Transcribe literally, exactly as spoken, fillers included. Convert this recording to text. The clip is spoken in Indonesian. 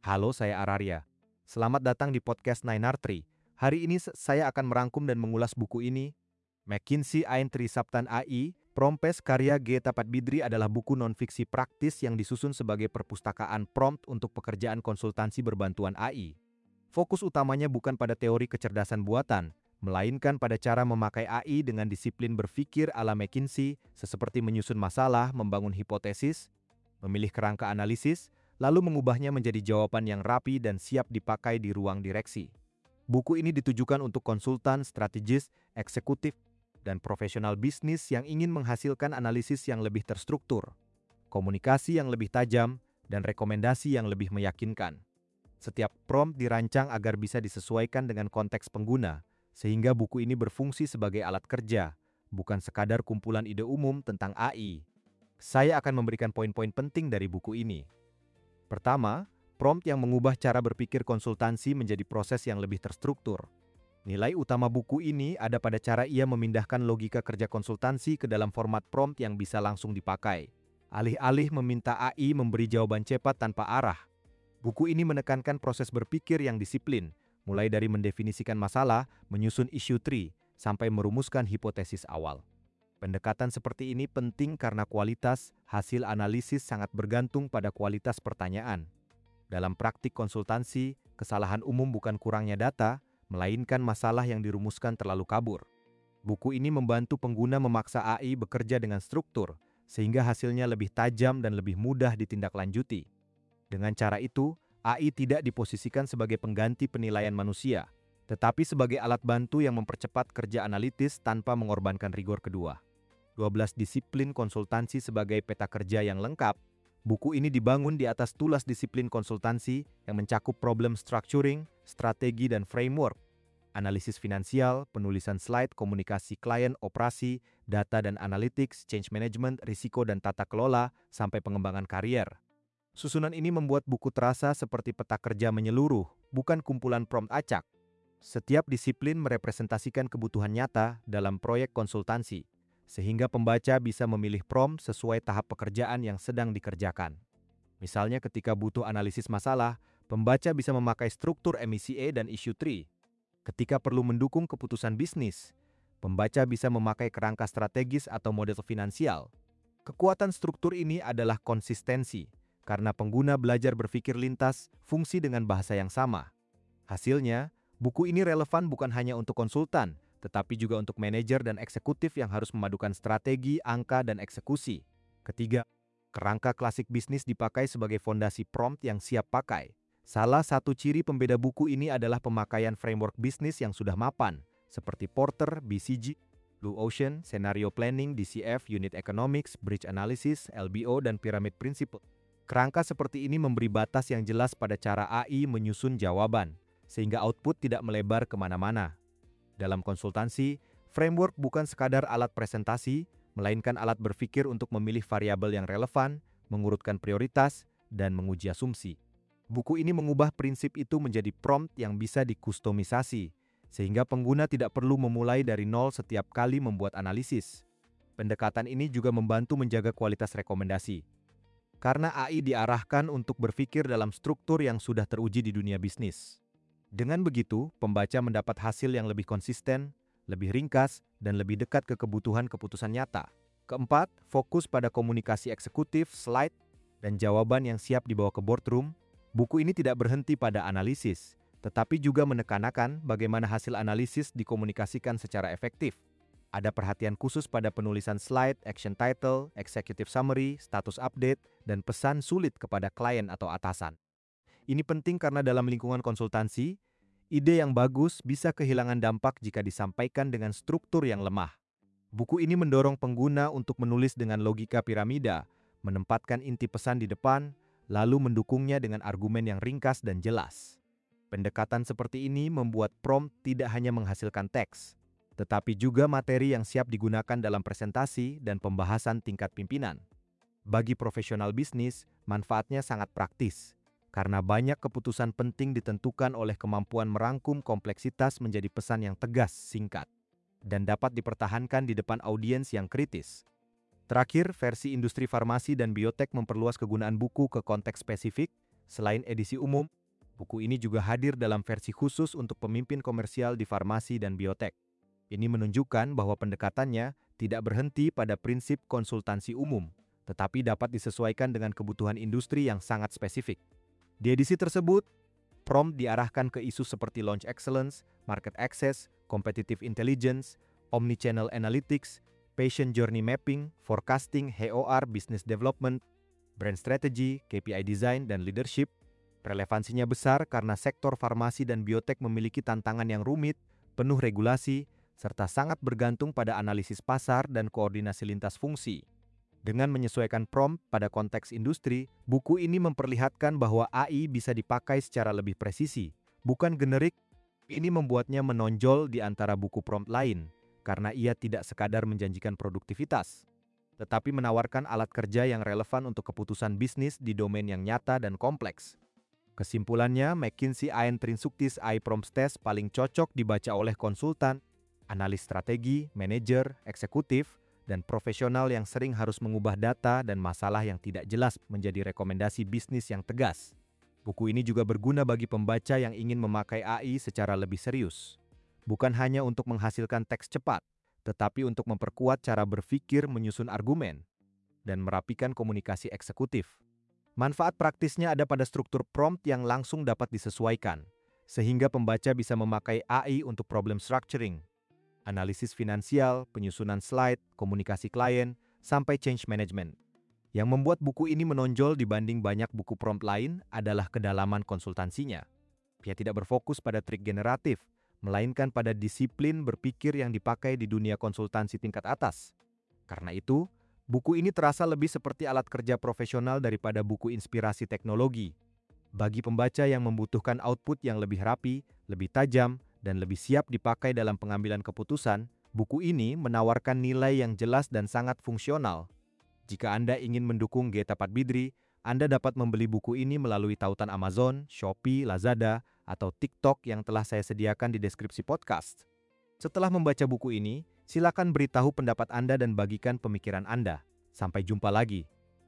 Halo, saya Araria. Selamat datang di podcast Nine R Tree. Hari ini se- saya akan merangkum dan mengulas buku ini. McKinsey Ain Trisaptan A I, Prompes karya G. Tapat Bidri adalah buku non-fiksi praktis yang disusun sebagai perpustakaan prompt untuk pekerjaan konsultansi berbantuan A I. Fokus utamanya bukan pada teori kecerdasan buatan, melainkan pada cara memakai A I dengan disiplin berpikir ala McKinsey, seperti menyusun masalah, membangun hipotesis, memilih kerangka analisis, lalu mengubahnya menjadi jawaban yang rapi dan siap dipakai di ruang direksi. Buku ini ditujukan untuk konsultan, strategis, eksekutif, dan profesional bisnis yang ingin menghasilkan analisis yang lebih terstruktur, komunikasi yang lebih tajam, dan rekomendasi yang lebih meyakinkan. Setiap prompt dirancang agar bisa disesuaikan dengan konteks pengguna, sehingga buku ini berfungsi sebagai alat kerja, bukan sekadar kumpulan ide umum tentang A I. Saya akan memberikan poin-poin penting dari buku ini. Pertama, prompt yang mengubah cara berpikir konsultansi menjadi proses yang lebih terstruktur. Nilai utama buku ini ada pada cara ia memindahkan logika kerja konsultansi ke dalam format prompt yang bisa langsung dipakai. Alih-alih meminta A I memberi jawaban cepat tanpa arah, buku ini menekankan proses berpikir yang disiplin, mulai dari mendefinisikan masalah, menyusun issue tree, sampai merumuskan hipotesis awal. Pendekatan seperti ini penting karena kualitas hasil analisis sangat bergantung pada kualitas pertanyaan. Dalam praktik konsultansi, kesalahan umum bukan kurangnya data, melainkan masalah yang dirumuskan terlalu kabur. Buku ini membantu pengguna memaksa A I bekerja dengan struktur, sehingga hasilnya lebih tajam dan lebih mudah ditindaklanjuti. Dengan cara itu, A I tidak diposisikan sebagai pengganti penilaian manusia, tetapi sebagai alat bantu yang mempercepat kerja analitis tanpa mengorbankan rigor kedua. dua belas disiplin konsultansi sebagai peta kerja yang lengkap. Buku ini dibangun di atas tulas disiplin konsultansi yang mencakup problem structuring, strategi dan framework, analisis finansial, penulisan slide, komunikasi klien, operasi, data dan analytics, change management, risiko dan tata kelola, sampai pengembangan karier. Susunan ini membuat buku terasa seperti peta kerja menyeluruh, bukan kumpulan prompt acak. Setiap disiplin merepresentasikan kebutuhan nyata dalam proyek konsultansi, sehingga pembaca bisa memilih prompt sesuai tahap pekerjaan yang sedang dikerjakan. Misalnya ketika butuh analisis masalah, pembaca bisa memakai struktur M I C A dan issue tree. Ketika perlu mendukung keputusan bisnis, pembaca bisa memakai kerangka strategis atau model finansial. Kekuatan struktur ini adalah konsistensi, karena pengguna belajar berpikir lintas fungsi dengan bahasa yang sama. Hasilnya, buku ini relevan bukan hanya untuk konsultan, tetapi juga untuk manajer dan eksekutif yang harus memadukan strategi, angka, dan eksekusi. Ketiga, kerangka klasik bisnis dipakai sebagai fondasi prompt yang siap pakai. Salah satu ciri pembeda buku ini adalah pemakaian framework bisnis yang sudah mapan, seperti Porter, B C G, Blue Ocean, Scenario Planning, D C F, Unit Economics, Bridge Analysis, L B O, dan Pyramid Principle. Kerangka seperti ini memberi batas yang jelas pada cara A I menyusun jawaban, sehingga output tidak melebar kemana-mana. Dalam konsultansi, framework bukan sekadar alat presentasi, melainkan alat berpikir untuk memilih variabel yang relevan, mengurutkan prioritas, dan menguji asumsi. Buku ini mengubah prinsip itu menjadi prompt yang bisa dikustomisasi, sehingga pengguna tidak perlu memulai dari nol setiap kali membuat analisis. Pendekatan ini juga membantu menjaga kualitas rekomendasi, karena A I diarahkan untuk berpikir dalam struktur yang sudah teruji di dunia bisnis. Dengan begitu, pembaca mendapat hasil yang lebih konsisten, lebih ringkas, dan lebih dekat ke kebutuhan keputusan nyata. Keempat, fokus pada komunikasi eksekutif, slide, dan jawaban yang siap dibawa ke boardroom. Buku ini tidak berhenti pada analisis, tetapi juga menekankan bagaimana hasil analisis dikomunikasikan secara efektif. Ada perhatian khusus pada penulisan slide, action title, executive summary, status update, dan pesan sulit kepada klien atau atasan. Ini penting karena dalam lingkungan konsultansi, ide yang bagus bisa kehilangan dampak jika disampaikan dengan struktur yang lemah. Buku ini mendorong pengguna untuk menulis dengan logika piramida, menempatkan inti pesan di depan, lalu mendukungnya dengan argumen yang ringkas dan jelas. Pendekatan seperti ini membuat prompt tidak hanya menghasilkan teks, tetapi juga materi yang siap digunakan dalam presentasi dan pembahasan tingkat pimpinan. Bagi profesional bisnis, manfaatnya sangat praktis, karena banyak keputusan penting ditentukan oleh kemampuan merangkum kompleksitas menjadi pesan yang tegas, singkat, dan dapat dipertahankan di depan audiens yang kritis. Terakhir, versi industri farmasi dan biotek memperluas kegunaan buku ke konteks spesifik, Selain edisi umum, buku ini juga hadir dalam versi khusus untuk pemimpin komersial di farmasi dan biotek. Ini menunjukkan bahwa pendekatannya tidak berhenti pada prinsip konsultansi umum, tetapi dapat disesuaikan dengan kebutuhan industri yang sangat spesifik. Di edisi tersebut, prompt diarahkan ke isu seperti launch excellence, market access, competitive intelligence, omnichannel analytics, patient journey mapping, forecasting, H O R, business development, brand strategy, K P I design, dan leadership. Relevansinya besar karena sektor farmasi dan biotek memiliki tantangan yang rumit, penuh regulasi, serta sangat bergantung pada analisis pasar dan koordinasi lintas fungsi. Dengan menyesuaikan prompt pada konteks industri, buku ini memperlihatkan bahwa A I bisa dipakai secara lebih presisi, bukan generik. Ini membuatnya menonjol di antara buku prompt lain, karena ia tidak sekadar menjanjikan produktivitas, tetapi menawarkan alat kerja yang relevan untuk keputusan bisnis di domain yang nyata dan kompleks. Kesimpulannya, McKinsey Ain Trinsuktis A I Prompt Test paling cocok dibaca oleh konsultan, analis strategi, manajer, eksekutif, dan profesional yang sering harus mengubah data dan masalah yang tidak jelas menjadi rekomendasi bisnis yang tegas. Buku ini juga berguna bagi pembaca yang ingin memakai A I secara lebih serius. Bukan hanya untuk menghasilkan teks cepat, tetapi untuk memperkuat cara berpikir menyusun argumen dan merapikan komunikasi eksekutif. Manfaat praktisnya ada pada struktur prompt yang langsung dapat disesuaikan, sehingga pembaca bisa memakai A I untuk problem structuring, analisis finansial, penyusunan slide, komunikasi klien, sampai change management. Yang membuat buku ini menonjol dibanding banyak buku prompt lain adalah kedalaman konsultansinya. Ia tidak berfokus pada trik generatif, melainkan pada disiplin berpikir yang dipakai di dunia konsultansi tingkat atas. Karena itu, buku ini terasa lebih seperti alat kerja profesional daripada buku inspirasi teknologi. Bagi pembaca yang membutuhkan output yang lebih rapi, lebih tajam, dan lebih siap dipakai dalam pengambilan keputusan, buku ini menawarkan nilai yang jelas dan sangat fungsional. Jika Anda ingin mendukung G Tapadbidri, Anda dapat membeli buku ini melalui tautan Amazon, Shopee, Lazada, atau TikTok yang telah saya sediakan di deskripsi podcast. Setelah membaca buku ini, silakan beritahu pendapat Anda dan bagikan pemikiran Anda. Sampai jumpa lagi.